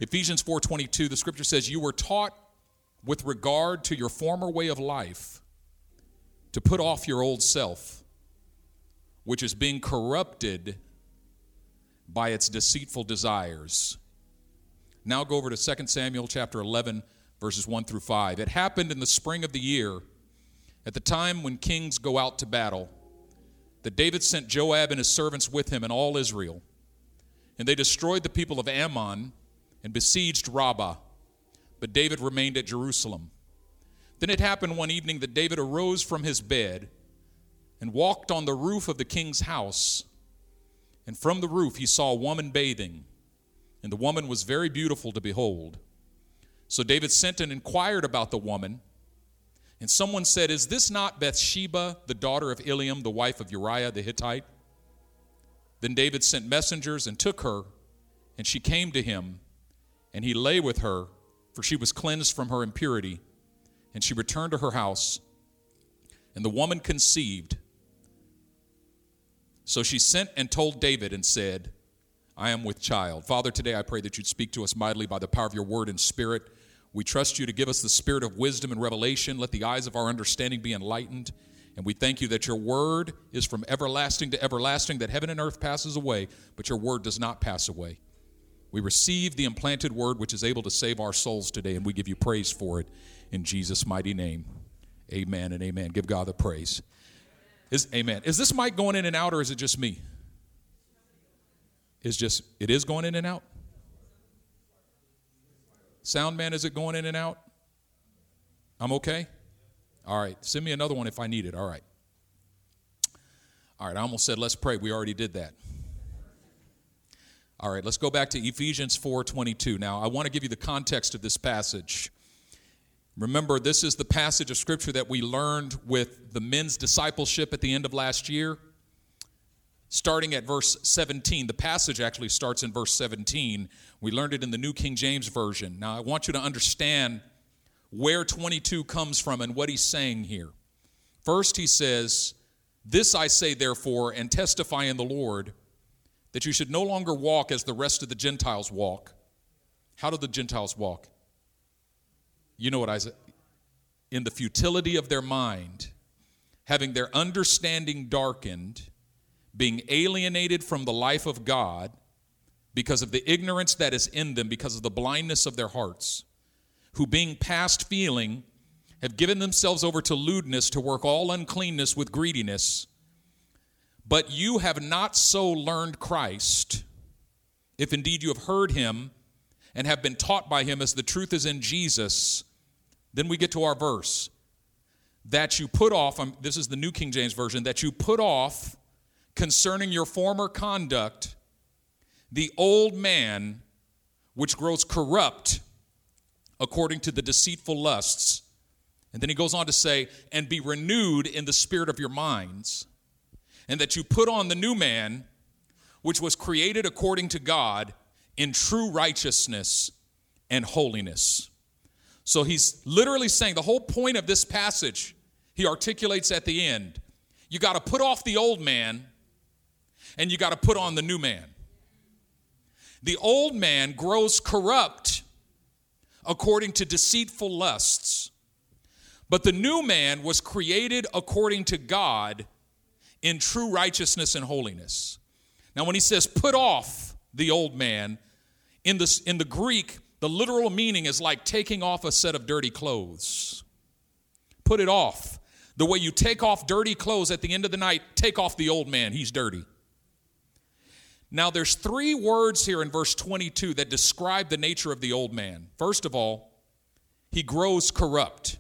Ephesians 4:22, the scripture says, you were taught with regard to your former way of life to put off your old self, which is being corrupted by its deceitful desires. Now go over to 2 Samuel chapter 11, verses 1 through 5. It happened in the spring of the year, at the time when kings go out to battle, that David sent Joab and his servants with him and all Israel. And they destroyed the people of Ammon and besieged Rabbah. But David remained at Jerusalem. Then it happened one evening that David arose from his bed and walked on the roof of the king's house. And from the roof he saw a woman bathing, and the woman was very beautiful to behold. So David sent and inquired about the woman. And someone said, is this not Bathsheba, the daughter of Eliam, the wife of Uriah the Hittite? Then David sent messengers and took her, and she came to him, and he lay with her, for she was cleansed from her impurity. And she returned to her house, and the woman conceived. So she sent and told David and said, I am with child. Father, today I pray that you'd speak to us mightily by the power of your word and spirit. We trust you to give us the spirit of wisdom and revelation. Let the eyes of our understanding be enlightened. And we thank you that your word is from everlasting to everlasting, that heaven and earth passes away, but your word does not pass away. We receive the implanted word which is able to save our souls today, and we give you praise for it in Jesus' mighty name. Amen and amen. Give God the praise. Amen. Is this mic going in and out, or is it just me? It is going in and out? Sound man, is it going in and out? I'm okay? All right. Send me another one if I need it. All right. All right. I almost said let's pray. We already did that. All right. Let's go back to Ephesians 4:22. Now, I want to give you the context of this passage. Remember, this is the passage of Scripture that we learned with the men's discipleship at the end of last year. Starting at verse 17. The passage actually starts in verse 17. We learned it in the New King James Version. Now, I want you to understand where 22 comes from and what he's saying here. First, he says, this I say, therefore, and testify in the Lord, that you should no longer walk as the rest of the Gentiles walk. How do the Gentiles walk? You know what I said? In the futility of their mind, having their understanding darkened, being alienated from the life of God because of the ignorance that is in them, because of the blindness of their hearts, who being past feeling have given themselves over to lewdness, to work all uncleanness with greediness. But you have not so learned Christ, if indeed you have heard him and have been taught by him as the truth is in Jesus. Then we get to our verse. That you put off, this is the New King James Version, that you put off concerning your former conduct the old man which grows corrupt according to the deceitful lusts. And then he goes on to say, and be renewed in the spirit of your minds, and that you put on the new man, which was created according to God in true righteousness and holiness. So he's literally saying the whole point of this passage, he articulates at the end. You got to put off the old man, and you got to put on the new man. The old man grows corrupt according to deceitful lusts, but the new man was created according to God in true righteousness and holiness. Now, when he says put off the old man, in the Greek, the literal meaning is like taking off a set of dirty clothes. Put it off. The way you take off dirty clothes at the end of the night, take off the old man. He's dirty. Now, there's three words here in verse 22 that describe the nature of the old man. First of all, he grows corrupt.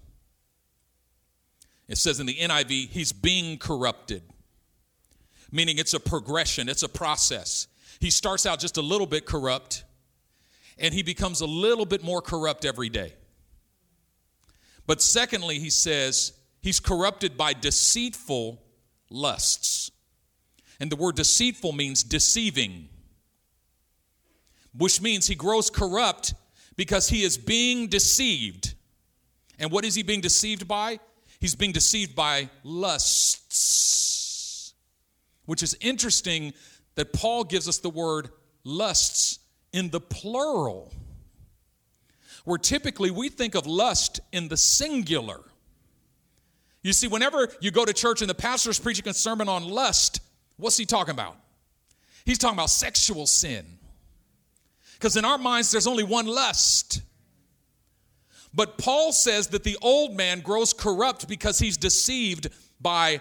It says in the NIV, he's being corrupted, meaning it's a progression, it's a process. He starts out just a little bit corrupt, and he becomes a little bit more corrupt every day. But secondly, he says he's corrupted by deceitful lusts. And the word deceitful means deceiving, which means he grows corrupt because he is being deceived. And what is he being deceived by? He's being deceived by lusts, which is interesting that Paul gives us the word lusts in the plural. where typically we think of lust in the singular. You see, whenever you go to church and the pastor's preaching a sermon on lust, what's he talking about? He's talking about sexual sin. Because in our minds, there's only one lust. But Paul says that the old man grows corrupt because he's deceived by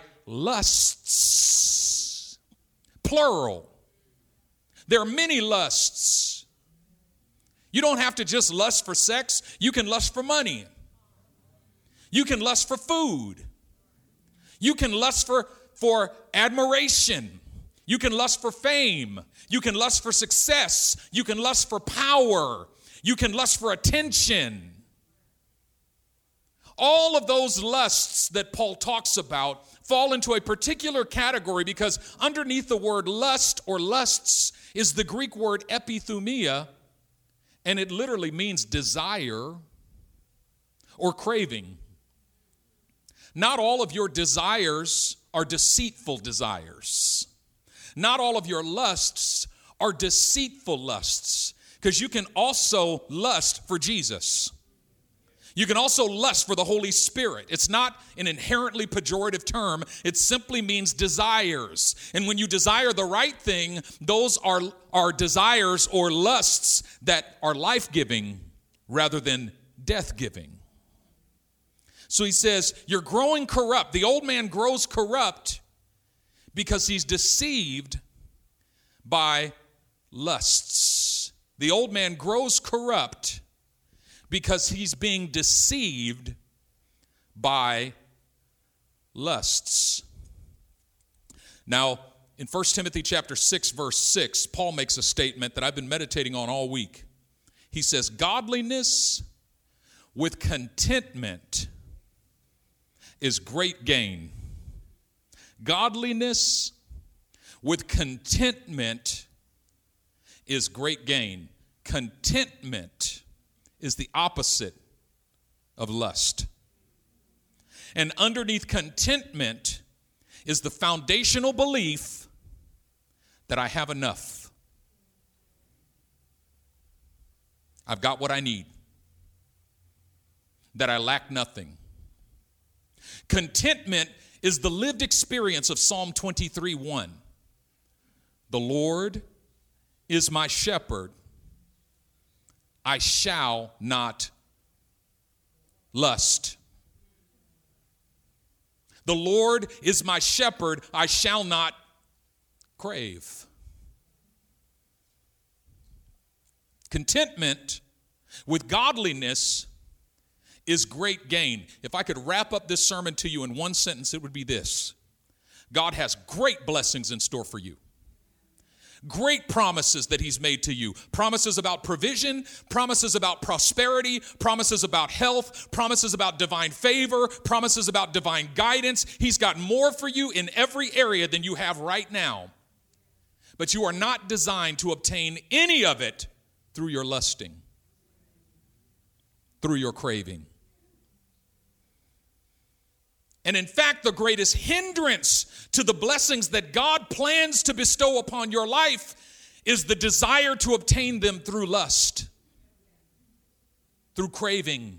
lusts. Plural. There are many lusts. You don't have to just lust for sex. You can lust for money. You can lust for food. You can lust for admiration. You can lust for fame. You can lust for success. You can lust for power. You can lust for attention. All of those lusts that Paul talks about fall into a particular category because underneath the word lust or lusts is the Greek word epithumia, and it literally means desire or craving. Not all of your desires are deceitful desires. Not all of your lusts are deceitful lusts, because you can also lust for Jesus. You can also lust for the Holy Spirit. It's not an inherently pejorative term. It simply means desires. And when you desire the right thing, those are desires or lusts that are life-giving rather than death-giving. So he says, you're growing corrupt. The old man grows corrupt because he's deceived by lusts. The old man grows corrupt because he's being deceived by lusts. Now, in 1 Timothy chapter 6, verse 6, Paul makes a statement that I've been meditating on all week. He says, godliness with contentment is great gain. Godliness with contentment is great gain. Contentment is the opposite of lust. And underneath contentment is the foundational belief that I have enough. I've got what I need. That I lack nothing. Contentment is the lived experience of Psalm 23:1. The Lord is my shepherd. I shall not lust. The Lord is my shepherd. I shall not crave. Contentment with godliness is great gain. If I could wrap up this sermon to you in one sentence, it would be this. God has great blessings in store for you. Great promises that he's made to you. Promises about provision, promises about prosperity, promises about health, promises about divine favor, promises about divine guidance. He's got more for you in every area than you have right now. But you are not designed to obtain any of it through your lusting, through your craving. And in fact, the greatest hindrance to the blessings that God plans to bestow upon your life is the desire to obtain them through lust, through craving.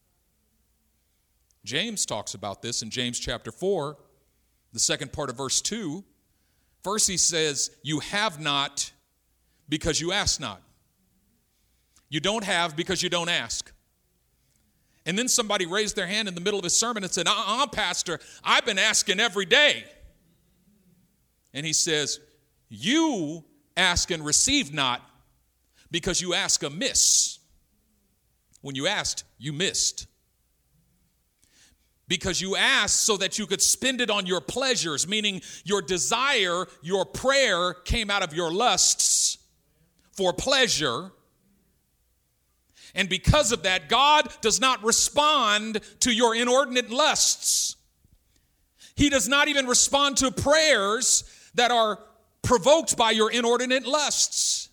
James talks about this in James chapter 4, the second part of verse 2. First he says, you have not because you ask not. You don't have because you don't ask. And then somebody raised their hand in the middle of his sermon and said, Pastor, I've been asking every day. And he says, you ask and receive not because you ask amiss. When you asked, you missed. Because you asked so that you could spend it on your pleasures, meaning your desire, your prayer came out of your lusts for pleasure. And because of that, God does not respond to your inordinate lusts. He does not even respond to prayers that are provoked by your inordinate lusts.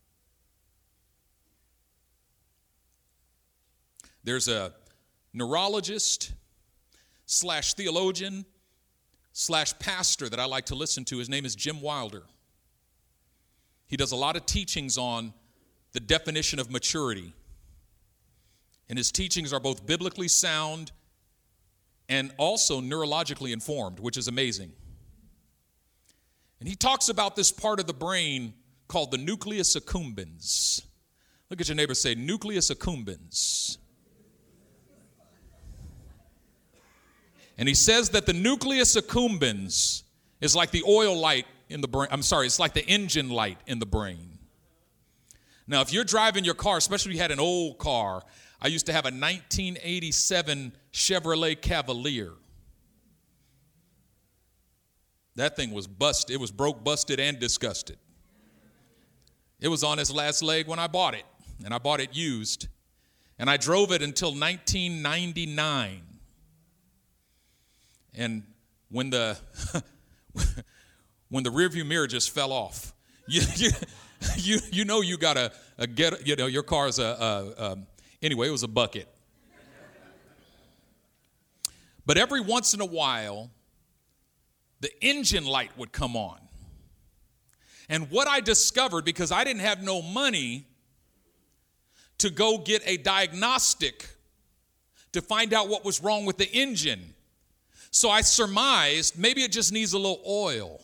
There's a neurologist / theologian / pastor that I like to listen to. His name is Jim Wilder. He does a lot of teachings on the definition of maturity. And his teachings are both biblically sound and also neurologically informed, which is amazing. And he talks about this part of the brain called the nucleus accumbens. Look at your neighbor, say, nucleus accumbens. And he says that the nucleus accumbens is like the oil light in the brain. It's like the engine light in the brain. Now, if you're driving your car, especially if you had an old car, I used to have a 1987 Chevrolet Cavalier. That thing was busted. It was broke, busted, and disgusted. It was on its last leg when I bought it, and I bought it used. And I drove it until 1999. And when the when the rearview mirror just fell off, you know you got a get, you know, your car's anyway, it was a bucket. But every once in a while, the engine light would come on. And what I discovered, because I didn't have no money to go get a diagnostic to find out what was wrong with the engine, so I surmised maybe it just needs a little oil.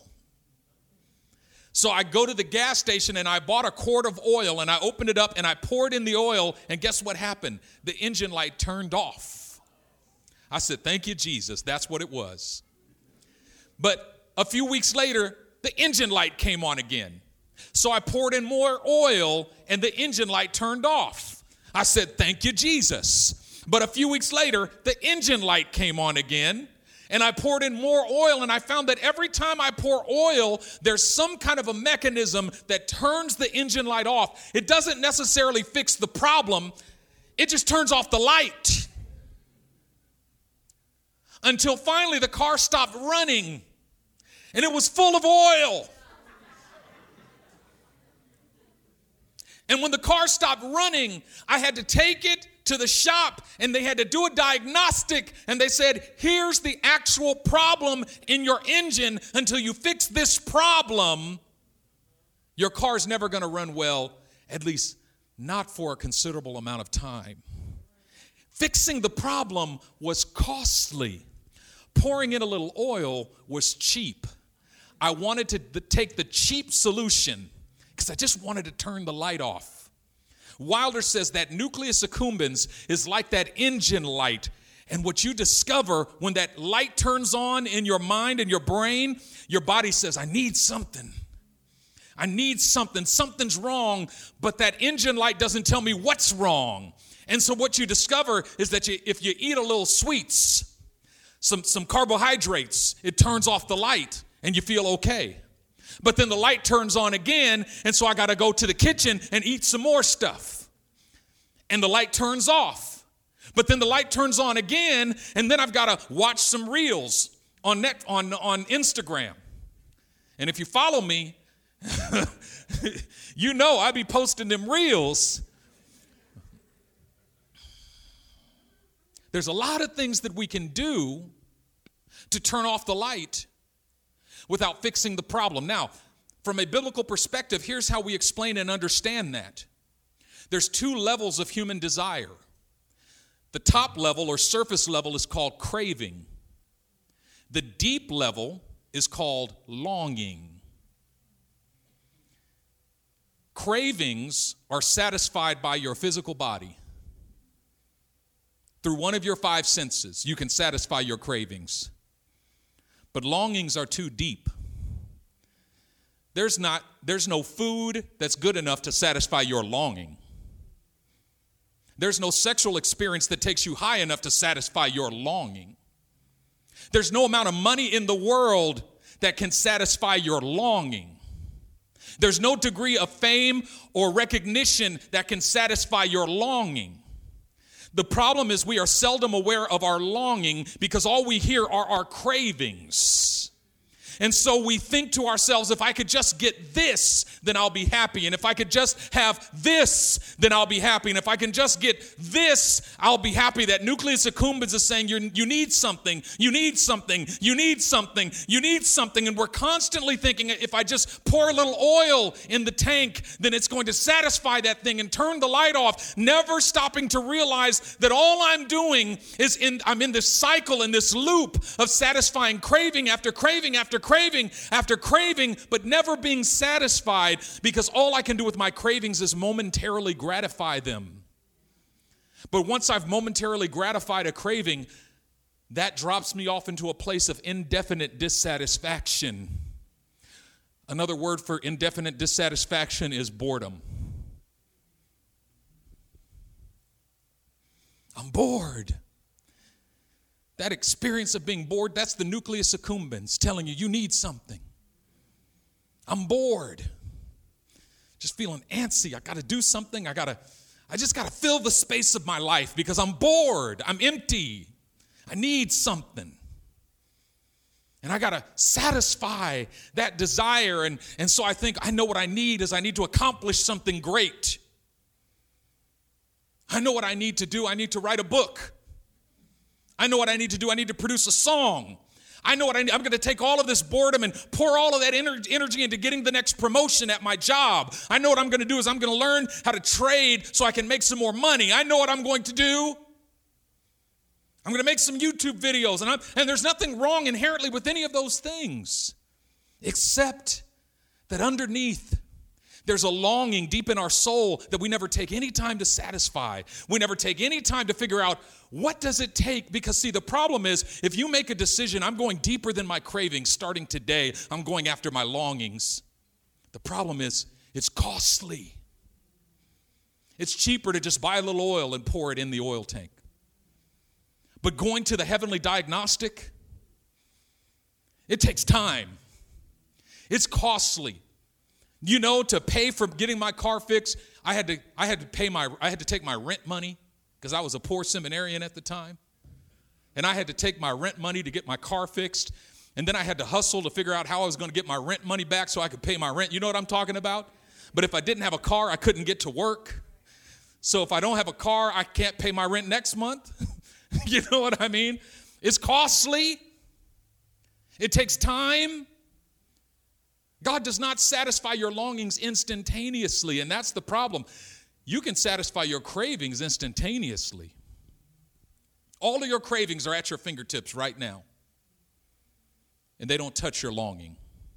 So I go to the gas station and I bought a quart of oil and I opened it up and I poured in the oil, and guess what happened? The engine light turned off. I said, thank you, Jesus. That's what it was. But a few weeks later, the engine light came on again. So I poured in more oil and the engine light turned off. I said, thank you, Jesus. But a few weeks later, the engine light came on again. And I poured in more oil, and I found that every time I pour oil, there's some kind of a mechanism that turns the engine light off. It doesn't necessarily fix the problem. It just turns off the light. Until finally the car stopped running, and it was full of oil. And when the car stopped running, I had to take it to the shop, and they had to do a diagnostic, and they said, here's the actual problem in your engine. Until you fix this problem, your car's never going to run well, at least not for a considerable amount of time. Fixing the problem was costly. Pouring in a little oil was cheap. I wanted to take the cheap solution because I just wanted to turn the light off. Wilder says that nucleus accumbens is like that engine light. And what you discover when that light turns on in your mind and your brain, your body says, I need something. I need something. Something's wrong, but that engine light doesn't tell me what's wrong. And so what you discover is that if you eat a little sweets, some carbohydrates, it turns off the light and you feel okay. But then the light turns on again, and so I got to go to the kitchen and eat some more stuff. And the light turns off. But then the light turns on again, and then I've got to watch some reels on Instagram. And if you follow me, you know I be posting them reels. There's a lot of things that we can do to turn off the light without fixing the problem. Now, from a biblical perspective, here's how we explain and understand that. There's two levels of human desire. The top level or surface level is called craving. The deep level is called longing. Cravings are satisfied by your physical body. Through one of your five senses, you can satisfy your cravings. But longings are too deep. There's no food that's good enough to satisfy your longing. There's no sexual experience that takes you high enough to satisfy your longing. There's no amount of money in the world that can satisfy your longing. There's no degree of fame or recognition that can satisfy your longing. The problem is we are seldom aware of our longing because all we hear are our cravings. And so we think to ourselves, if I could just get this, then I'll be happy. And if I could just have this, then I'll be happy. And if I can just get this, I'll be happy. That nucleus accumbens is saying you need something, you need something, you need something, you need something. And we're constantly thinking, if I just pour a little oil in the tank, then it's going to satisfy that thing, and turn the light off, never stopping to realize that all I'm doing is I'm in this cycle, in this loop of satisfying craving after craving after craving after craving, but never being satisfied, because all I can do with my cravings is momentarily gratify them. But once I've momentarily gratified a craving, that drops me off into a place of indefinite dissatisfaction. Another word for indefinite dissatisfaction is boredom. I'm bored. That experience of being bored, that's the nucleus accumbens telling you need something. I'm bored. Just feeling antsy. I got to do something. I just got to fill the space of my life because I'm bored. I'm empty. I need something. And I got to satisfy that desire. And so I think I know what I need is I need to accomplish something great. I know what I need to do. I need to write a book. I know what I need to do. I need to produce a song. I know what I need. I'm going to take all of this boredom and pour all of that energy into getting the next promotion at my job. I know what I'm going to do is I'm going to learn how to trade so I can make some more money. I know what I'm going to do. I'm going to make some YouTube videos. And there's nothing wrong inherently with any of those things, except that underneath, there's a longing deep in our soul that we never take any time to satisfy. We never take any time to figure out, what does it take? Because see, the problem is, if you make a decision, I'm going deeper than my cravings starting today. I'm going after my longings. The problem is, it's costly. It's cheaper to just buy a little oil and pour it in the oil tank. But going to the heavenly diagnostic, it takes time. It's costly. You know, to pay for getting my car fixed, I had to take my rent money because I was a poor seminarian at the time. And I had to take my rent money to get my car fixed. And then I had to hustle to figure out how I was going to get my rent money back so I could pay my rent. You know what I'm talking about? But if I didn't have a car, I couldn't get to work. So if I don't have a car, I can't pay my rent next month. You know what I mean? It's costly. It takes time. God does not satisfy your longings instantaneously, and that's the problem. You can satisfy your cravings instantaneously. All of your cravings are at your fingertips right now, and they don't touch your longing.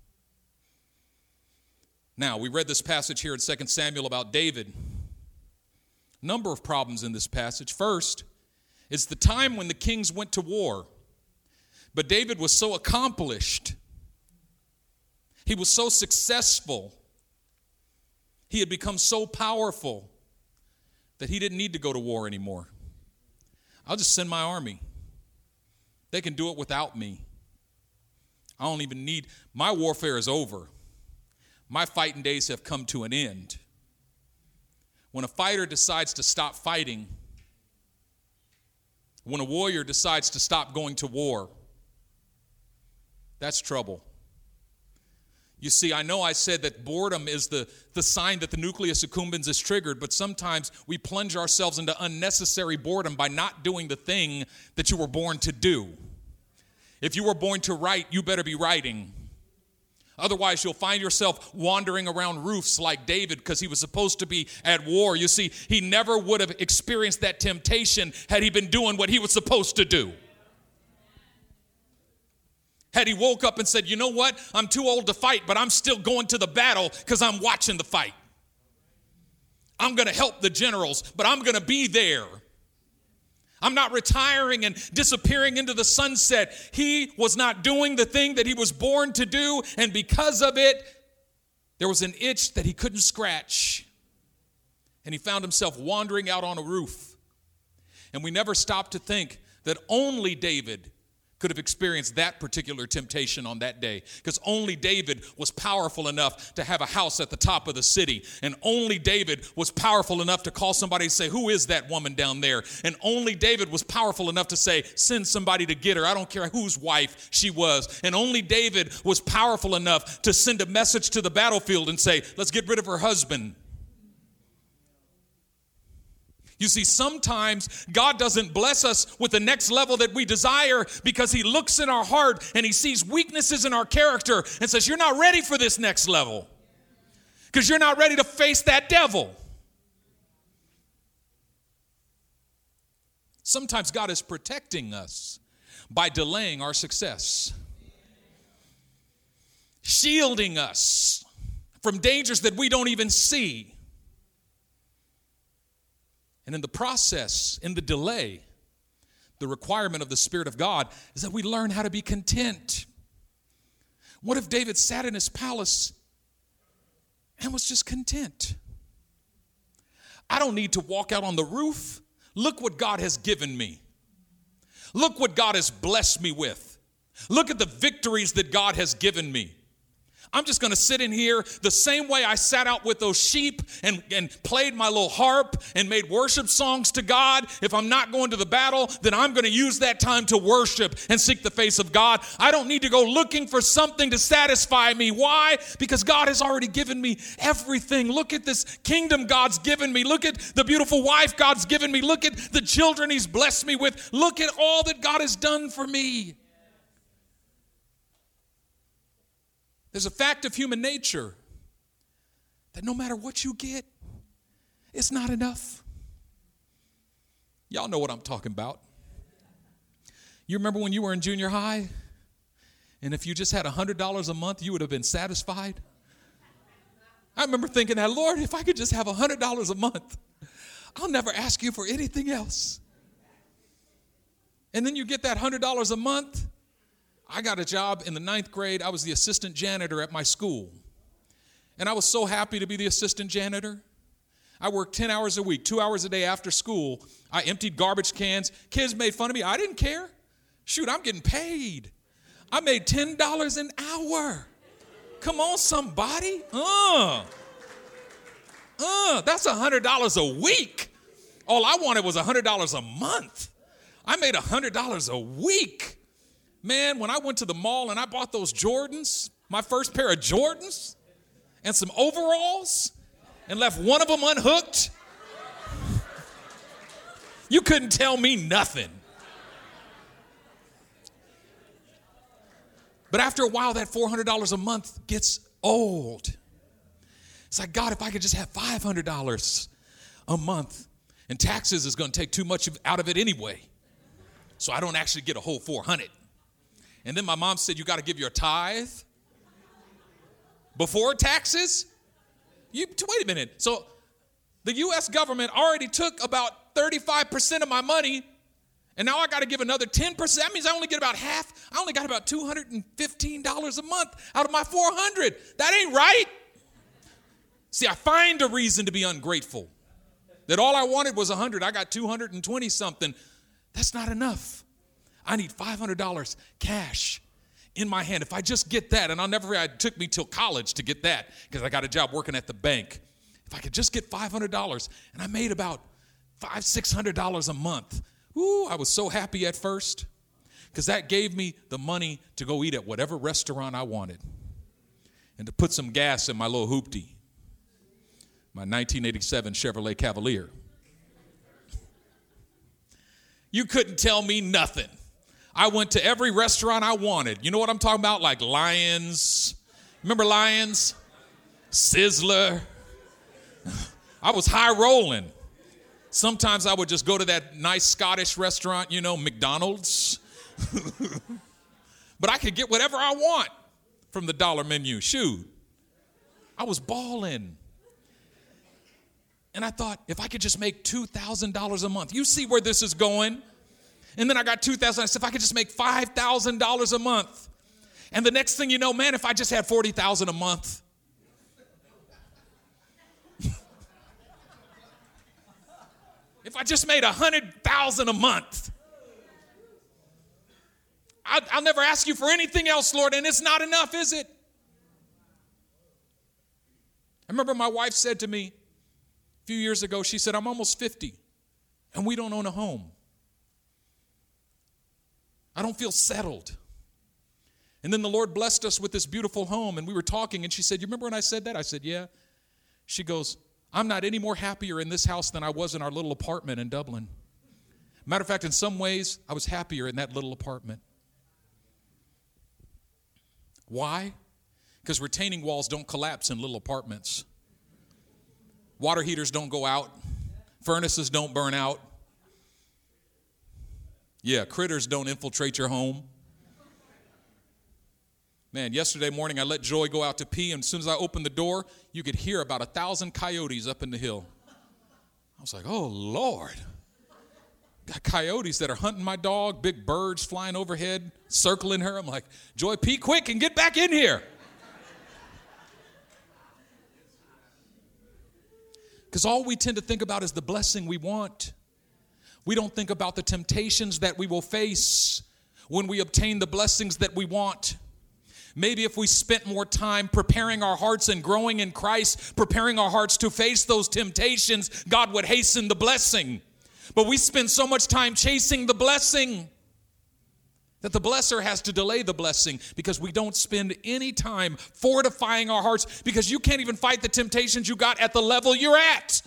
Now, we read this passage here in 2 Samuel about David. Number of problems in this passage. First, it's the time when the kings went to war, but David was so accomplished. He was so successful. He had become so powerful that he didn't need to go to war anymore. I'll just send my army. They can do it without me. I don't even need, my warfare is over. My fighting days have come to an end. When a fighter decides to stop fighting, when a warrior decides to stop going to war, that's trouble. You see, I know I said that boredom is the sign that the nucleus accumbens is triggered, but sometimes we plunge ourselves into unnecessary boredom by not doing the thing that you were born to do. If you were born to write, you better be writing. Otherwise, you'll find yourself wandering around roofs like David because he was supposed to be at war. You see, he never would have experienced that temptation had he been doing what he was supposed to do. Had he woke up and said, you know what, I'm too old to fight, but I'm still going to the battle because I'm watching the fight. I'm going to help the generals, but I'm going to be there. I'm not retiring and disappearing into the sunset. He was not doing the thing that he was born to do, and because of it, there was an itch that he couldn't scratch. And he found himself wandering out on a roof. And we never stopped to think that only David could have experienced that particular temptation on that day, because only David was powerful enough to have a house at the top of the city, and only David was powerful enough to call somebody and say, who is that woman down there? And only David was powerful enough to say, send somebody to get her. I don't care whose wife she was. And only David was powerful enough to send a message to the battlefield and say, let's get rid of her husband. You see, sometimes God doesn't bless us with the next level that we desire because he looks in our heart and he sees weaknesses in our character and says, you're not ready for this next level because you're not ready to face that devil. Sometimes God is protecting us by delaying our success, shielding us from dangers that we don't even see. And in the process, in the delay, the requirement of the Spirit of God is that we learn how to be content. What if David sat in his palace and was just content? I don't need to walk out on the roof. Look what God has given me. Look what God has blessed me with. Look at the victories that God has given me. I'm just going to sit in here the same way I sat out with those sheep and played my little harp and made worship songs to God. If I'm not going to the battle, then I'm going to use that time to worship and seek the face of God. I don't need to go looking for something to satisfy me. Why? Because God has already given me everything. Look at this kingdom God's given me. Look at the beautiful wife God's given me. Look at the children he's blessed me with. Look at all that God has done for me. There's a fact of human nature that no matter what you get, it's not enough. Y'all know what I'm talking about. You remember when you were in junior high, and if you just had $100 a month, you would have been satisfied? I remember thinking that, Lord, if I could just have $100 a month, I'll never ask you for anything else. And then you get that $100 a month. I got a job in the 9th grade. I was the assistant janitor at my school. And I was so happy to be the assistant janitor. I worked 10 hours a week, 2 hours a day after school. I emptied garbage cans. Kids made fun of me. I didn't care. Shoot, I'm getting paid. I made $10 an hour. Come on, somebody. That's $100 a week. All I wanted was $100 a month. I made $100 a week. Man, when I went to the mall and I bought those Jordans, my first pair of Jordans, and some overalls, and left one of them unhooked, you couldn't tell me nothing. But after a while, that $400 a month gets old. It's like, God, if I could just have $500 a month, and taxes is going to take too much out of it anyway, so I don't actually get a whole $400. And then my mom said, you got to give your tithe before taxes? Wait a minute. So the U.S. government already took about 35% of my money, and now I got to give another 10%. That means I only get about half. I only got about $215 a month out of my $400. That ain't right. See, I find a reason to be ungrateful. That all I wanted was $100. I got $220 something. That's not enough. I need $500 cash in my hand. If I just get that, and I'll never forget, it took me till college to get that because I got a job working at the bank. If I could just get $500, and I made about $600 a month. Ooh, I was so happy at first because that gave me the money to go eat at whatever restaurant I wanted and to put some gas in my little hoopty, my 1987 Chevrolet Cavalier. You couldn't tell me nothing. I went to every restaurant I wanted. You know what I'm talking about? Like Lions. Remember Lions? Sizzler. I was high rolling. Sometimes I would just go to that nice Scottish restaurant, McDonald's. But I could get whatever I want from the dollar menu. Shoot. I was balling. And I thought, if I could just make $2,000 a month. You see where this is going. And then I got $2,000. I said, if I could just make $5,000 a month. And the next thing you know, man, if I just had $40,000 a month. If I just made $100,000 a month. I'll never ask you for anything else, Lord, and it's not enough, is it? I remember my wife said to me a few years ago, she said, I'm almost 50 and we don't own a home. I don't feel settled. And then the Lord blessed us with this beautiful home, and we were talking, and she said, you remember when I said that? I said, yeah. She goes, I'm not any more happier in this house than I was in our little apartment in Dublin. Matter of fact, in some ways, I was happier in that little apartment. Why? Because retaining walls don't collapse in little apartments. Water heaters don't go out. Furnaces don't burn out. Yeah, critters don't infiltrate your home. Man, yesterday morning I let Joy go out to pee, and as soon as I opened the door, you could hear about 1,000 coyotes up in the hill. I was like, oh, Lord. Got coyotes that are hunting my dog, big birds flying overhead, circling her. I'm like, Joy, pee quick and get back in here. Because all we tend to think about is the blessing we want. We don't think about the temptations that we will face when we obtain the blessings that we want. Maybe if we spent more time preparing our hearts and growing in Christ, preparing our hearts to face those temptations, God would hasten the blessing. But we spend so much time chasing the blessing that the blesser has to delay the blessing because we don't spend any time fortifying our hearts, because you can't even fight the temptations you got at the level you're at.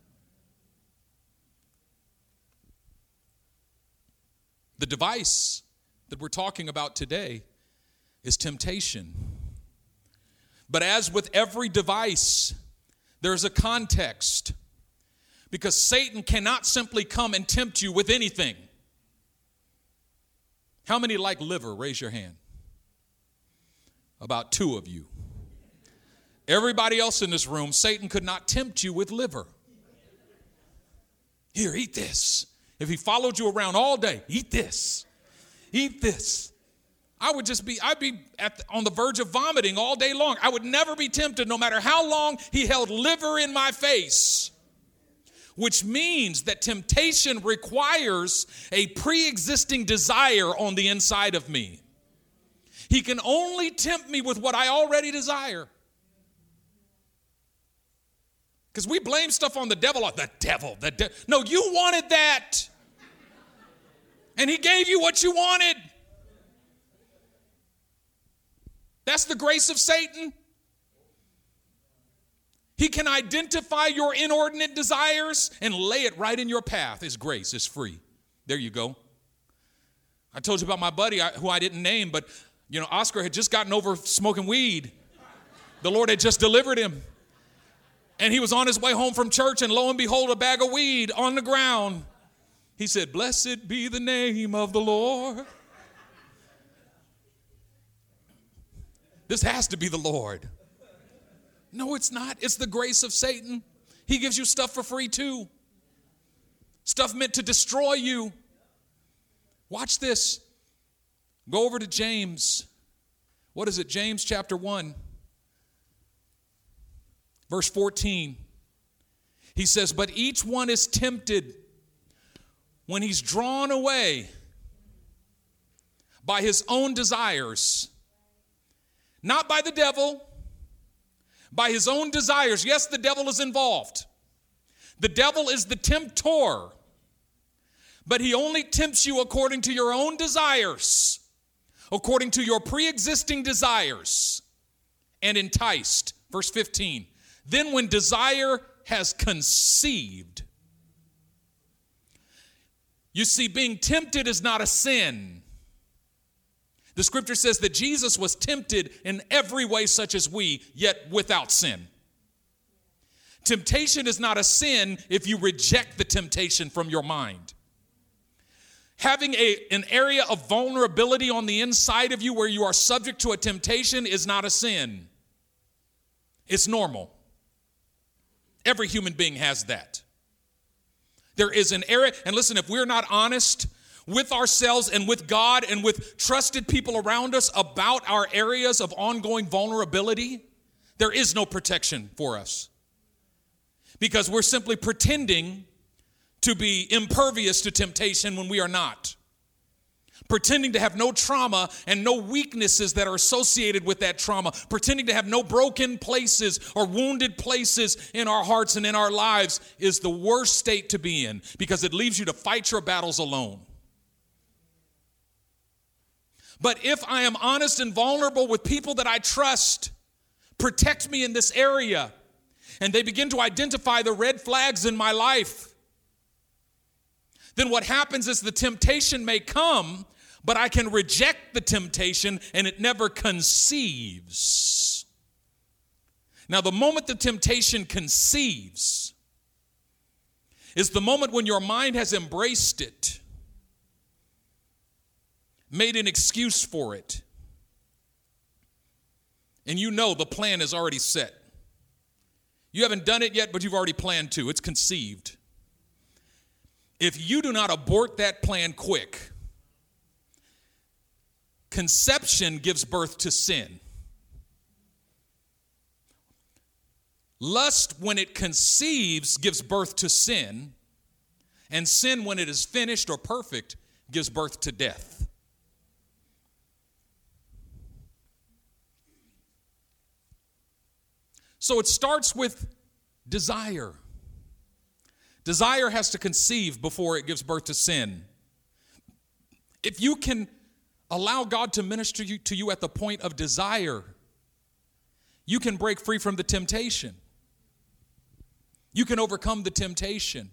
The device that we're talking about today is temptation. But as with every device, there's a context, because Satan cannot simply come and tempt you with anything. How many like liver? Raise your hand. About 2 of you. Everybody else in this room, Satan could not tempt you with liver. Here, eat this. If he followed you around all day, eat this. Eat this. I'd be on the verge of vomiting all day long. I would never be tempted, no matter how long he held liver in my face. Which means that temptation requires a pre-existing desire on the inside of me. He can only tempt me with what I already desire. Because we blame stuff on the devil. The devil. No, you wanted that. And he gave you what you wanted. That's the grace of Satan. He can identify your inordinate desires and lay it right in your path. His grace is free. There you go. I told you about my buddy who I didn't name, but Oscar had just gotten over smoking weed. The Lord had just delivered him. And he was on his way home from church, and lo and behold, a bag of weed on the ground. He said, "Blessed be the name of the Lord." This has to be the Lord. No, it's not. It's the grace of Satan. He gives you stuff for free too. Stuff meant to destroy you. Watch this. Go over to James. What is it? James chapter 1. Verse 14. He says, "But each one is tempted when he's drawn away by his own desires." Not by the devil, by his own desires. Yes, the devil is involved. The devil is the tempter, but he only tempts you according to your own desires, according to your pre-existing desires, and enticed. Verse 15. Then when desire has conceived. You see, being tempted is not a sin. The scripture says that Jesus was tempted in every way such as we, yet without sin. Temptation is not a sin if you reject the temptation from your mind. Having an area of vulnerability on the inside of you where you are subject to a temptation is not a sin. It's normal. Every human being has that. There is an area, and listen, if we're not honest with ourselves and with God and with trusted people around us about our areas of ongoing vulnerability, there is no protection for us. Because we're simply pretending to be impervious to temptation when we are not. pretending to have no trauma and no weaknesses that are associated with that trauma, pretending to have no broken places or wounded places in our hearts and in our lives is the worst state to be in, because it leaves you to fight your battles alone. But if I am honest and vulnerable with people that I trust, protect me in this area, and they begin to identify the red flags in my life, then what happens is the temptation may come, but I can reject the temptation and it never conceives. Now, the moment the temptation conceives is the moment when your mind has embraced it, made an excuse for it, and you know the plan is already set. You haven't done it yet, but you've already planned to. It's conceived. If you do not abort that plan quick, conception gives birth to sin. Lust, when it conceives, gives birth to sin. And sin, when it is finished or perfect, gives birth to death. So it starts with desire. Desire has to conceive before it gives birth to sin. If you can allow God to minister to you at the point of desire, you can break free from the temptation. You can overcome the temptation.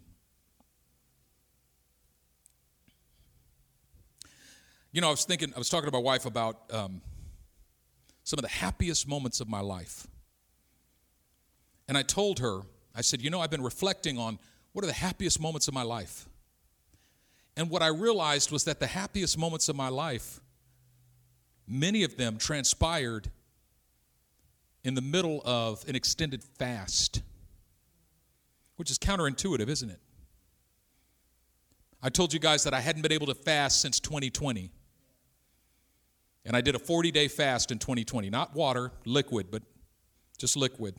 You know, I was talking to my wife about some of the happiest moments of my life. And I told her, I said, you know, I've been reflecting on what are the happiest moments of my life. And what I realized was that the happiest moments of my life, many of them transpired in the middle of an extended fast, which is counterintuitive, isn't it? I told you guys that I hadn't been able to fast since 2020. And I did a 40-day fast in 2020. Not water, liquid, but just liquid.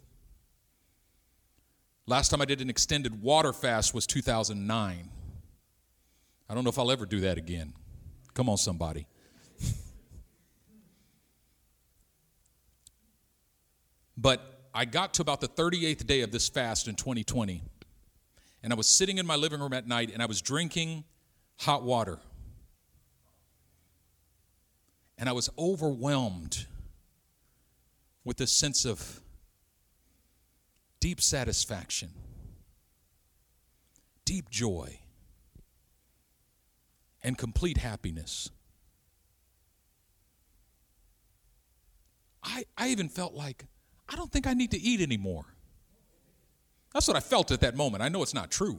Last time I did an extended water fast was 2009. I don't know if I'll ever do that again. Come on, somebody. But I got to about the 38th day of this fast in 2020, and I was sitting in my living room at night, and I was drinking hot water. And I was overwhelmed with this sense of deep satisfaction, deep joy, and complete happiness. I even felt like, I don't think I need to eat anymore. That's what I felt at that moment. I know it's not true.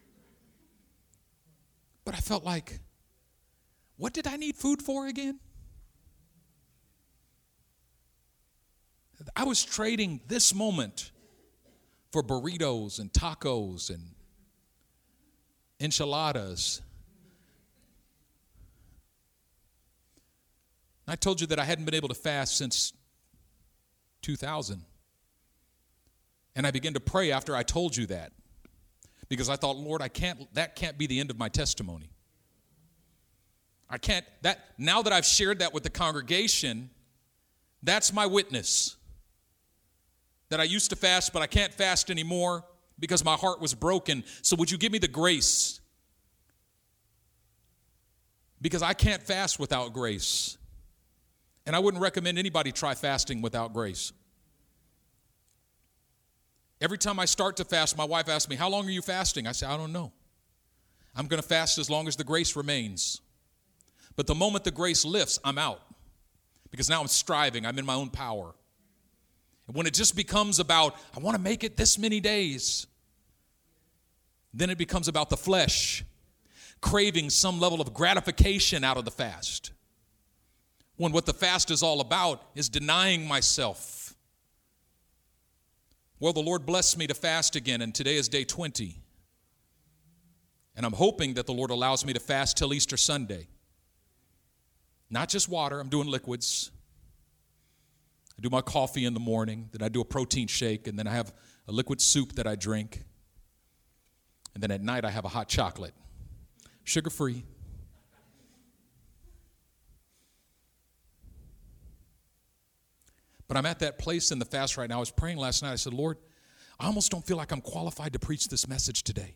But I felt like, what did I need food for again? I was trading this moment for burritos and tacos and enchiladas. I told you that I hadn't been able to fast since 2000. And I began to pray after I told you that, because I thought, Lord, that can't be the end of my testimony. Now that I've shared that with the congregation, that's my witness. That I used to fast, but I can't fast anymore because my heart was broken. So would you give me the grace? Because I can't fast without grace. And I wouldn't recommend anybody try fasting without grace. Every time I start to fast, my wife asks me, how long are you fasting? I say, I don't know. I'm going to fast as long as the grace remains. But the moment the grace lifts, I'm out. Because now I'm striving. I'm in my own power. And when it just becomes about, I want to make it this many days, then it becomes about the flesh, craving some level of gratification out of the fast. When what the fast is all about is denying myself. Well, the Lord blessed me to fast again, and today is day 20. And I'm hoping that the Lord allows me to fast till Easter Sunday. Not just water, I'm doing liquids. I do my coffee in the morning, then I do a protein shake, and then I have a liquid soup that I drink. And then at night I have a hot chocolate, sugar-free. But I'm at that place in the fast right now. I was praying last night. I said, Lord, I almost don't feel like I'm qualified to preach this message today.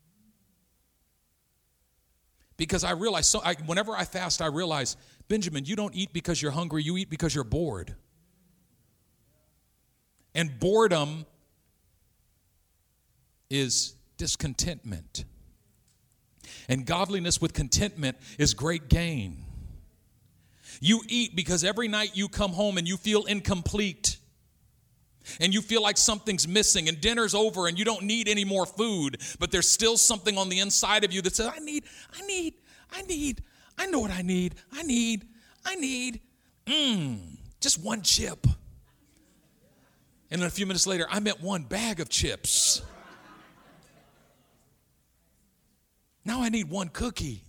Because I realize, whenever I fast, I realize, Benjamin, you don't eat because you're hungry. You eat because you're bored. And boredom is discontentment. And godliness with contentment is great gain. You eat because every night you come home and you feel incomplete. And you feel like something's missing, and dinner's over and you don't need any more food, but there's still something on the inside of you that says, I know what I need. Just one chip. And then a few minutes later, I meant one bag of chips. Now I need one cookie.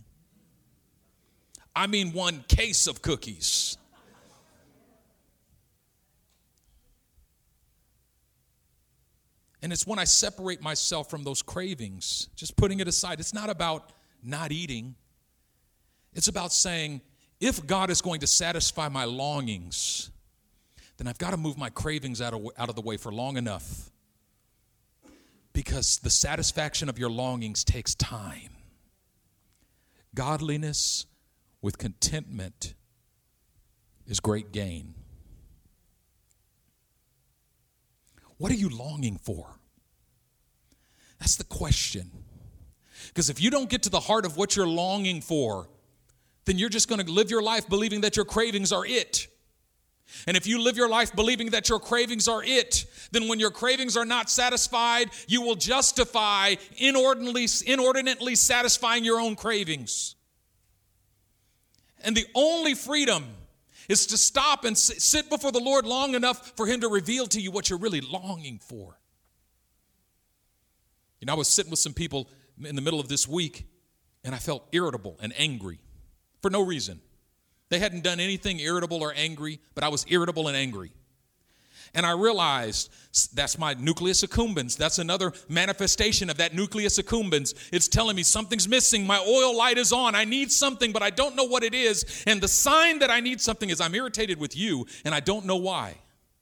I mean one case of cookies. And it's when I separate myself from those cravings, just putting it aside. It's not about not eating. It's about saying, if God is going to satisfy my longings, then I've got to move my cravings out of the way for long enough. Because the satisfaction of your longings takes time. Godliness with contentment is great gain. What are you longing for? That's the question. Because if you don't get to the heart of what you're longing for, then you're just going to live your life believing that your cravings are it. And if you live your life believing that your cravings are it, then when your cravings are not satisfied, you will justify inordinately satisfying your own cravings. And the only freedom is to stop and sit before the Lord long enough for him to reveal to you what you're really longing for. You know, I was sitting with some people in the middle of this week, and I felt irritable and angry for no reason. They hadn't done anything irritable or angry, but I was irritable and angry. And I realized that's my nucleus accumbens. That's another manifestation of that nucleus accumbens. It's telling me something's missing. My oil light is on. I need something, but I don't know what it is. And the sign that I need something is I'm irritated with you, and I don't know why.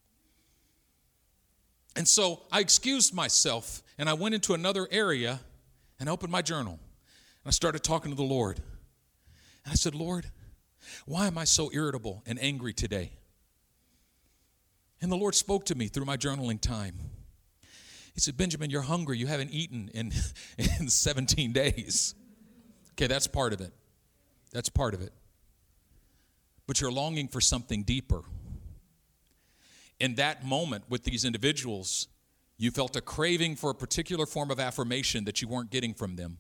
And so I excused myself, and I went into another area, and I opened my journal. And I started talking to the Lord. And I said, Lord, why am I so irritable and angry today? And the Lord spoke to me through my journaling time. He said, Benjamin, you're hungry. You haven't eaten in 17 days. Okay, that's part of it. That's part of it. But you're longing for something deeper. In that moment with these individuals, you felt a craving for a particular form of affirmation that you weren't getting from them.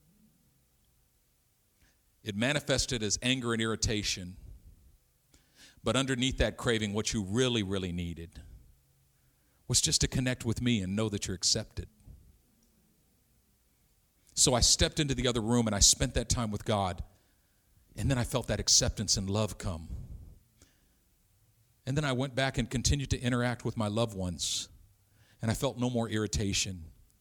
It manifested as anger and irritation. But underneath that craving, what you really, really needed was just to connect with me and know that you're accepted. So I stepped into the other room and I spent that time with God. And then I felt that acceptance and love come. And then I went back and continued to interact with my loved ones. And I felt no more irritation.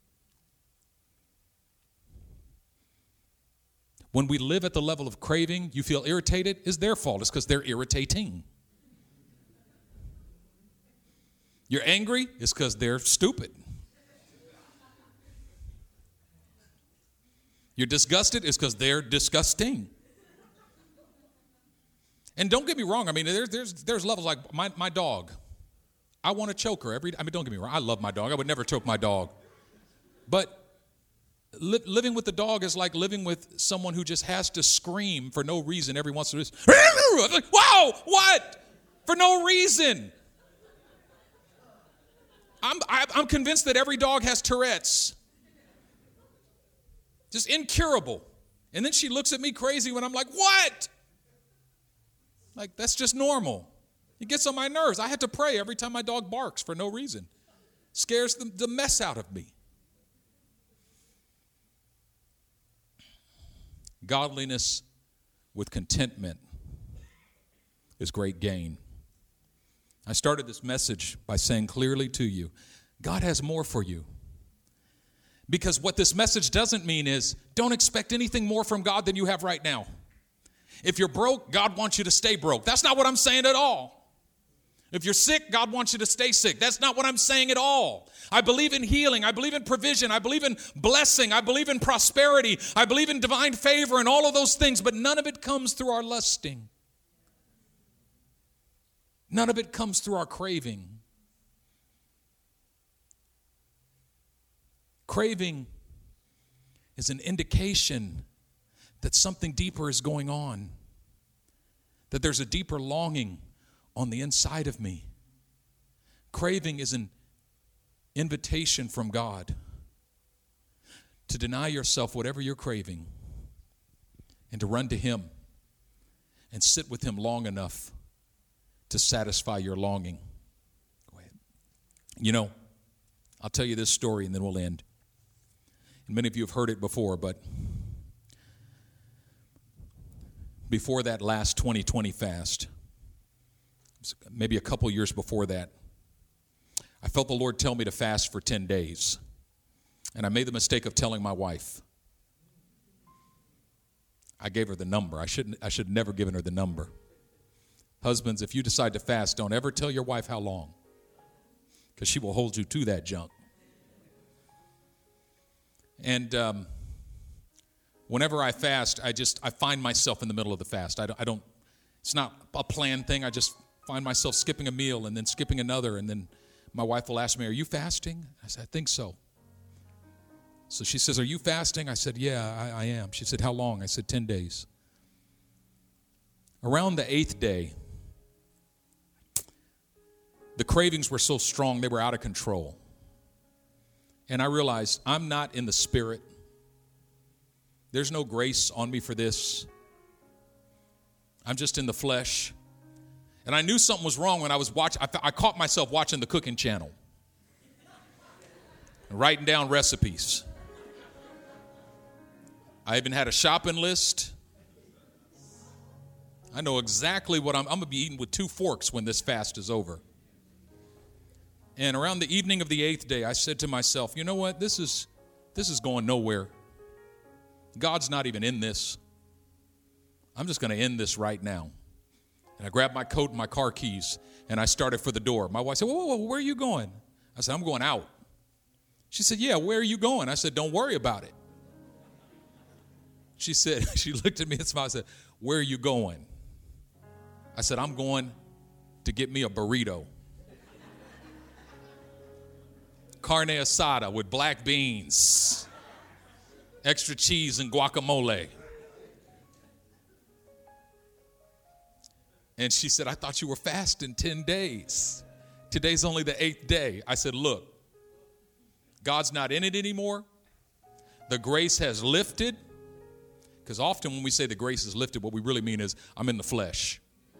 When we live at the level of craving, you feel irritated, it's their fault. It's because they're irritating. You're angry, it's because they're stupid. You're disgusted, it's because they're disgusting. And don't get me wrong, I mean, there's levels like my dog. I want to choke her don't get me wrong, I love my dog. I would never choke my dog. But living with the dog is like living with someone who just has to scream for no reason every once in a while. Like, wow, what? For no reason. I'm convinced that every dog has Tourette's. Just incurable. And then she looks at me crazy when I'm like, what? Like, that's just normal. It gets on my nerves. I have to pray every time my dog barks for no reason. Scares the mess out of me. Godliness with contentment is great gain. I started this message by saying clearly to you, God has more for you. Because what this message doesn't mean is don't expect anything more from God than you have right now. If you're broke, God wants you to stay broke. That's not what I'm saying at all. If you're sick, God wants you to stay sick. That's not what I'm saying at all. I believe in healing. I believe in provision. I believe in blessing. I believe in prosperity. I believe in divine favor and all of those things, but none of it comes through our lusting. None of it comes through our craving. Craving is an indication that something deeper is going on, that there's a deeper longing on the inside of me. Craving is an invitation from God to deny yourself whatever you're craving and to run to Him and sit with Him long enough to satisfy your longing. Go ahead. You know, I'll tell you this story and then we'll end. And many of you have heard it before, but before that last 2020 fast, maybe a couple years before that, I felt the Lord tell me to fast for 10 days. And I made the mistake of telling my wife. I gave her the number. I should never given her the number. Husbands, if you decide to fast, don't ever tell your wife how long, because she will hold you to that junk. And whenever I fast, I find myself in the middle of the fast. I don't. It's not a planned thing. I just find myself skipping a meal and then skipping another, and then my wife will ask me, "Are you fasting?" I said, "I think so." So she says, "Are you fasting?" I said, "Yeah, I am." She said, "How long?" I said, 10 days. Around the 8th day, the cravings were so strong, they were out of control. And I realized I'm not in the spirit. There's no grace on me for this. I'm just in the flesh. And I knew something was wrong when I was watching. I caught myself watching the cooking channel, writing down recipes. I even had a shopping list. I know exactly what I'm going to be eating with 2 forks when this fast is over. And around the evening of the 8th day, I said to myself, you know what? This is going nowhere. God's not even in this. I'm just going to end this right now. And I grabbed my coat and my car keys, and I started for the door. My wife said, whoa, where are you going? I said, I'm going out. She said, yeah, where are you going? I said, don't worry about it. She said, she looked at me and smiled and said, where are you going? I said, I'm going to get me a burrito. Carne asada with black beans, extra cheese and guacamole. And she said, I thought you were fasting 10 days. Today's only the 8th day. I said, look, God's not in it anymore. The grace has lifted. Because often when we say the grace is lifted, what we really mean is I'm in the flesh.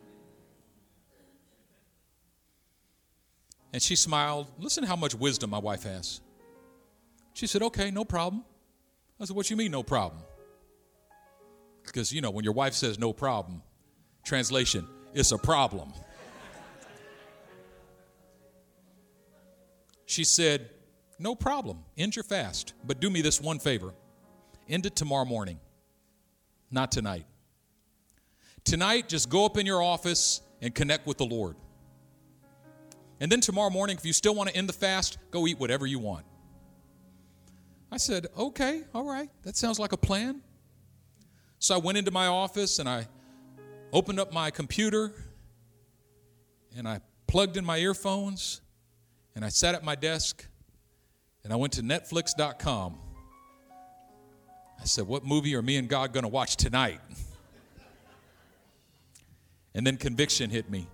And she smiled. Listen to how much wisdom my wife has. She said, okay, no problem. I said, what you mean no problem? Because, you know, when your wife says no problem, translation, it's a problem. She said, no problem. End your fast. But do me this one favor. End it tomorrow morning. Not tonight. Tonight, just go up in your office and connect with the Lord. And then tomorrow morning, if you still want to end the fast, go eat whatever you want. I said, okay, all right. That sounds like a plan. So I went into my office and I opened up my computer and I plugged in my earphones and I sat at my desk and I went to Netflix.com. I said, what movie are me and God going to watch tonight? And then conviction hit me.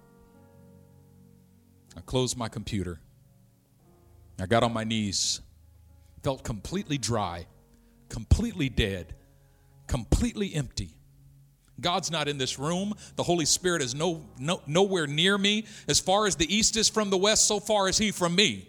I closed my computer. I got on my knees, felt completely dry, completely dead, completely empty. God's not in this room. The Holy Spirit is nowhere near me. As far as the east is from the west, so far is He from me.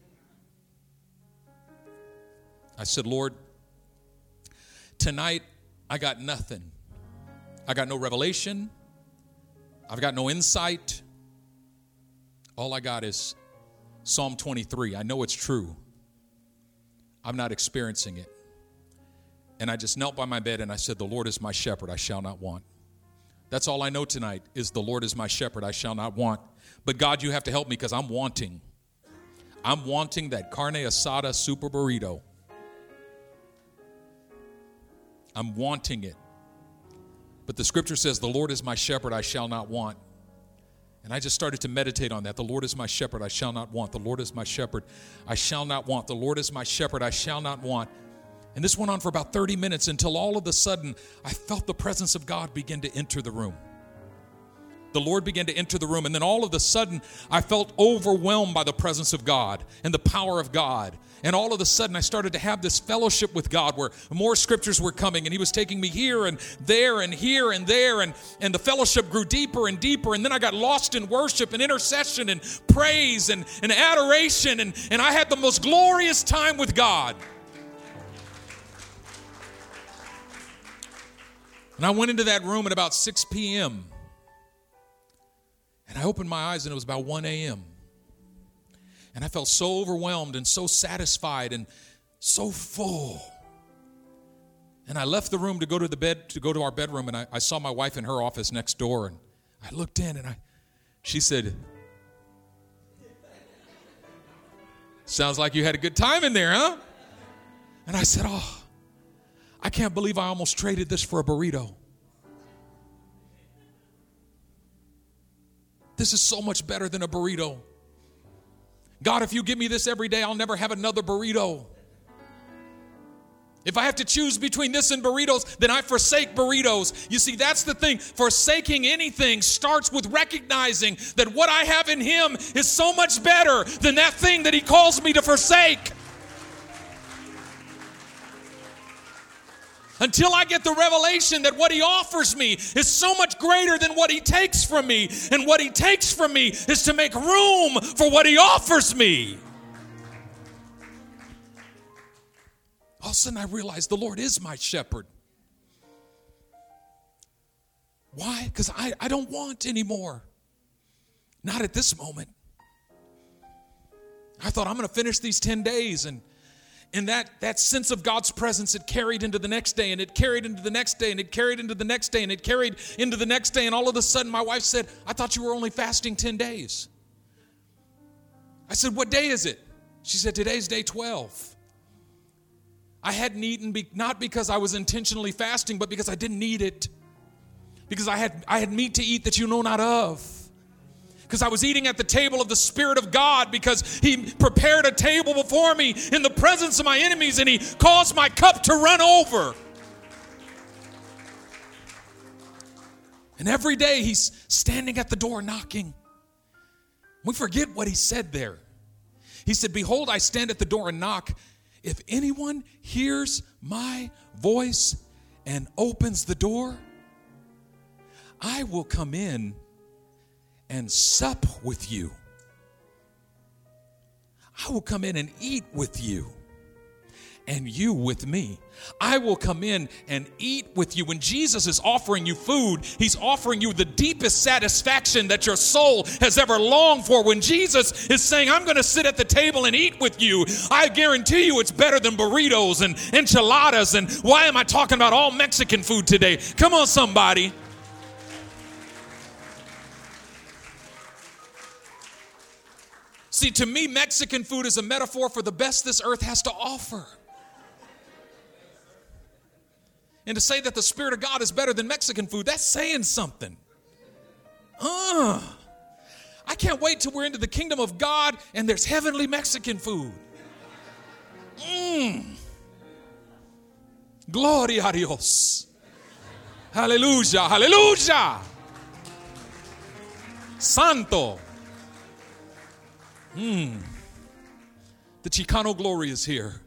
I said, Lord, tonight I got nothing. I got no revelation. I've got no insight. All I got is Psalm 23. I know it's true. I'm not experiencing it. And I just knelt by my bed and I said, the Lord is my shepherd, I shall not want. That's all I know tonight is the Lord is my shepherd, I shall not want. But God, you have to help me because I'm wanting. I'm wanting that carne asada super burrito. I'm wanting it. But the scripture says, the Lord is my shepherd, I shall not want. And I just started to meditate on that. The Lord is my shepherd, I shall not want. The Lord is my shepherd, I shall not want. The Lord is my shepherd, I shall not want. And this went on for about 30 minutes until all of a sudden I felt the presence of God begin to enter the room. The Lord began to enter the room, and then all of a sudden I felt overwhelmed by the presence of God and the power of God. And all of a sudden I started to have this fellowship with God where more scriptures were coming, and he was taking me here and there and here and there, and the fellowship grew deeper and deeper. And then I got lost in worship and intercession and praise and adoration, and I had the most glorious time with God. And I went into that room at about 6 p.m. And I opened my eyes and it was about 1 a.m. And I felt so overwhelmed and so satisfied and so full. And I left the room to go to our bedroom, and I saw my wife in her office next door, and I looked in and she said, "Sounds like you had a good time in there, huh?" And I said, "Oh, I can't believe I almost traded this for a burrito. This is so much better than a burrito. God, if you give me this every day, I'll never have another burrito. If I have to choose between this and burritos, then I forsake burritos." You see, that's the thing. Forsaking anything starts with recognizing that what I have in him is so much better than that thing that he calls me to forsake. Until I get the revelation that what he offers me is so much greater than what he takes from me. And what he takes from me is to make room for what he offers me. All of a sudden I realized the Lord is my shepherd. Why? Because I don't want anymore. Not at this moment. I thought I'm going to finish these 10 days, and that sense of God's presence, it carried into the next day, and it carried into the next day, and it carried into the next day, and it carried into the next day. And all of a sudden, my wife said, "I thought you were only fasting 10 days. I said, "What day is it?" She said, "Today's day 12. I hadn't eaten not because I was intentionally fasting, but because I didn't need it. Because I had meat to eat that you know not of. Because I was eating at the table of the Spirit of God, because he prepared a table before me in the presence of my enemies, and he caused my cup to run over." And every day he's standing at the door knocking. We forget what he said there. He said, "Behold, I stand at the door and knock. If anyone hears my voice and opens the door, I will come in and sup with you. I will come in and eat with you, and you with me." I will come in and eat with you. When Jesus is offering you food, he's offering you the deepest satisfaction that your soul has ever longed for. When Jesus is saying, "I'm going to sit at the table and eat with you," I guarantee you it's better than burritos and enchiladas. And why am I talking about all Mexican food today? Come on, somebody. See, to me, Mexican food is a metaphor for the best this earth has to offer. And to say that the Spirit of God is better than Mexican food, that's saying something. I can't wait till we're into the kingdom of God and there's heavenly Mexican food. Gloria a Dios. Hallelujah, hallelujah. Santo. The Chicano glory is here.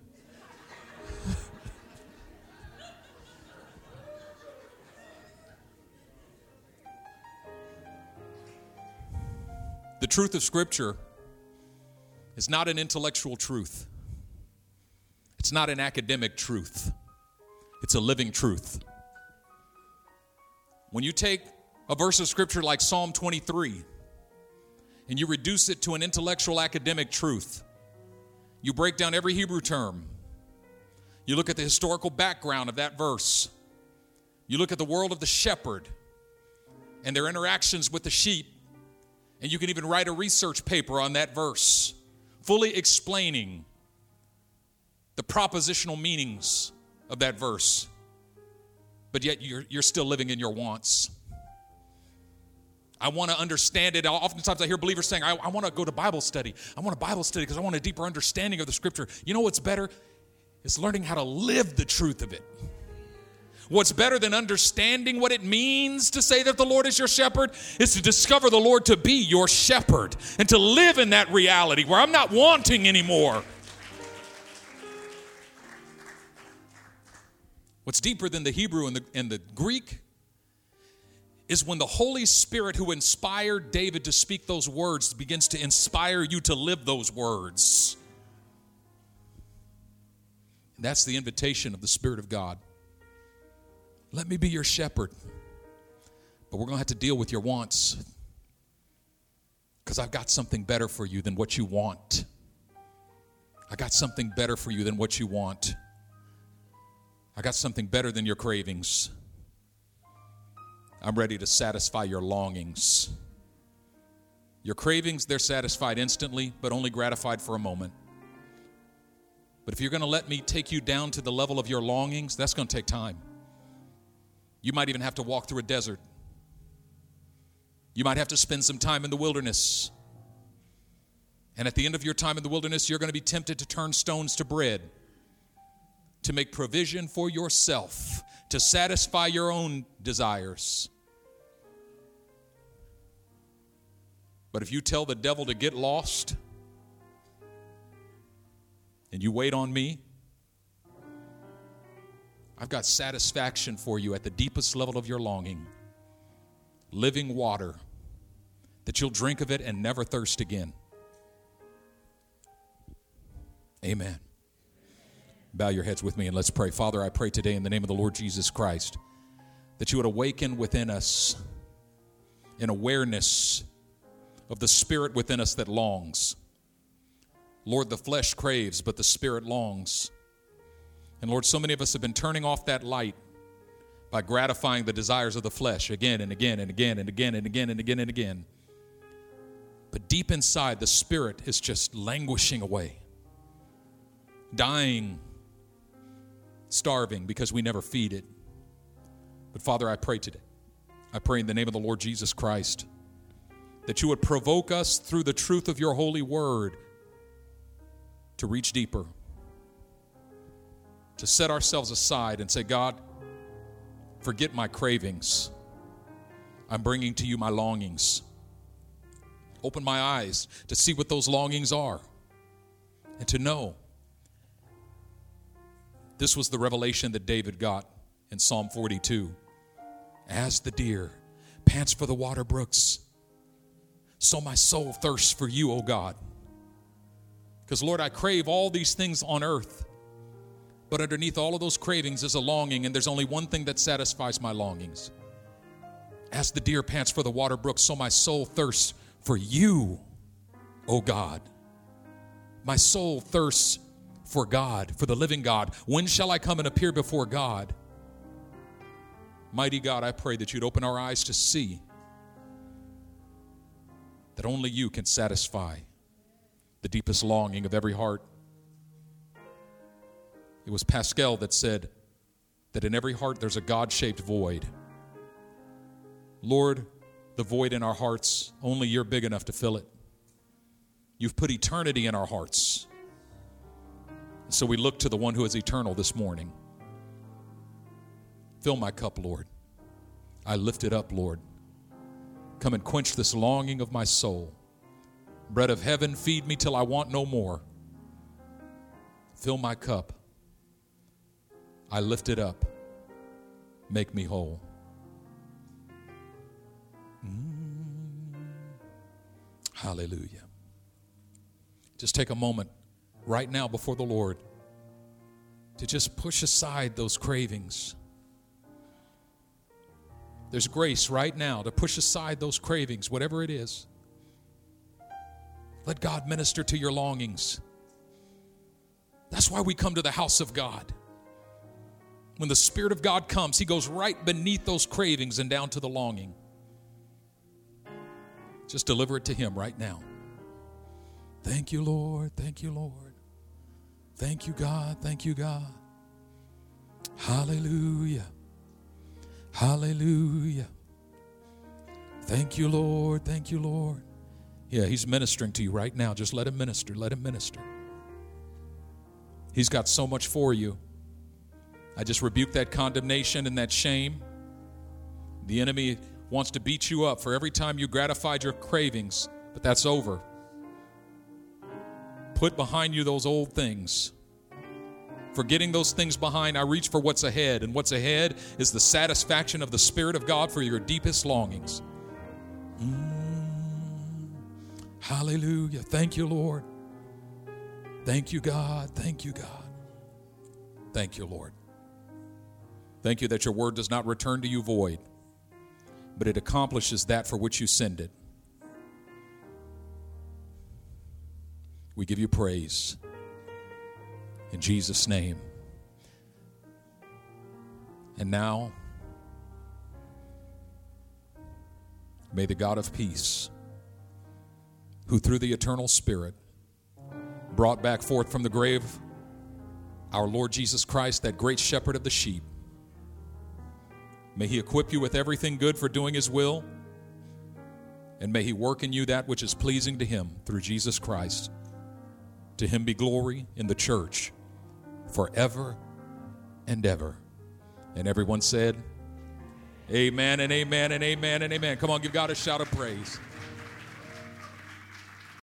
The truth of Scripture is not an intellectual truth. It's not an academic truth. It's a living truth. When you take a verse of Scripture like Psalm 23 and you reduce it to an intellectual academic truth, you break down every Hebrew term. You look at the historical background of that verse. You look at the world of the shepherd. and their interactions with the sheep. And you can even write a research paper on that verse, fully explaining the propositional meanings of that verse. But yet you're still living in your wants. I want to understand it. Oftentimes I hear believers saying, I want to go to Bible study. I want a Bible study because I want a deeper understanding of the Scripture. You know what's better? It's learning how to live the truth of it. What's better than understanding what it means to say that the Lord is your shepherd is to discover the Lord to be your shepherd and to live in that reality where I'm not wanting anymore. What's deeper than the Hebrew and the Greek is when the Holy Spirit who inspired David to speak those words begins to inspire you to live those words. And that's the invitation of the Spirit of God. Let me be your shepherd. But we're going to have to deal with your wants, because I've got something better for you than what you want. I got something better for you than what you want. I got something better than your cravings. I'm ready to satisfy your longings. Your cravings, they're satisfied instantly, but only gratified for a moment. But if you're going to let me take you down to the level of your longings, that's going to take time. You might even have to walk through a desert. You might have to spend some time in the wilderness. And at the end of your time in the wilderness, you're going to be tempted to turn stones to bread, to make provision for yourself, to satisfy your own desires. But if you tell the devil to get lost and you wait on me, I've got satisfaction for you at the deepest level of your longing. Living water that you'll drink of it and never thirst again. Amen. Bow your heads with me and let's pray. Father, I pray today in the name of the Lord Jesus Christ that you would awaken within us an awareness of the spirit within us that longs. Lord, the flesh craves, but the spirit longs. And Lord, so many of us have been turning off that light by gratifying the desires of the flesh again and again and again and again and again and again and again. But deep inside, the spirit is just languishing away, dying, starving because we never feed it. But Father, I pray today, I pray in the name of the Lord Jesus Christ, that you would provoke us through the truth of your holy word to reach deeper, to set ourselves aside and say, God, forget my cravings. I'm bringing to you my longings. Open my eyes to see what those longings are and to know. This was the revelation that David got in Psalm 42. As the deer pants for the water brooks, so my soul thirsts for you, O God. Because, Lord, I crave all these things on earth, but underneath all of those cravings is a longing, and there's only one thing that satisfies my longings. As the deer pants for the water brooks, so my soul thirsts for you, O God. My soul thirsts for God, for the living God. When shall I come and appear before God? Mighty God, I pray that you'd open our eyes to see that only you can satisfy the deepest longing of every heart. It was Pascal that said that in every heart there's a God-shaped void. Lord, the void in our hearts, only you're big enough to fill it. You've put eternity in our hearts. So we look to the one who is eternal this morning. Fill my cup, Lord. I lift it up, Lord. Come and quench this longing of my soul. Bread of heaven, feed me till I want no more. Fill my cup. I lift it up. Make me whole. Hallelujah. Just take a moment right now before the Lord to just push aside those cravings. There's grace right now to push aside those cravings, whatever it is. Let God minister to your longings. That's why we come to the house of God. When the Spirit of God comes, He goes right beneath those cravings and down to the longing. Just deliver it to him right now. Thank you, Lord. Thank you, Lord. Thank you, God. Thank you, God. Hallelujah. Hallelujah. Thank you, Lord. Thank you, Lord. Yeah, he's ministering to you right now. Just let him minister. Let him minister. He's got so much for you. I just rebuke that condemnation and that shame. The enemy wants to beat you up for every time you gratified your cravings, but that's over. Put behind you those old things. Forgetting those things behind, I reach for what's ahead, and what's ahead is the satisfaction of the Spirit of God for your deepest longings. Hallelujah. Thank you, Lord. Thank you, God. Thank you, God. Thank you, Lord. Thank you that your word does not return to you void, but it accomplishes that for which you send it. We give you praise. In Jesus' name. And now, may the God of peace, who through the eternal Spirit brought back forth from the grave our Lord Jesus Christ, that great shepherd of the sheep, may he equip you with everything good for doing his will, and may he work in you that which is pleasing to him through Jesus Christ. To him be glory in the church forever and ever. And everyone said, amen and amen and amen and amen. Come on, give God a shout of praise.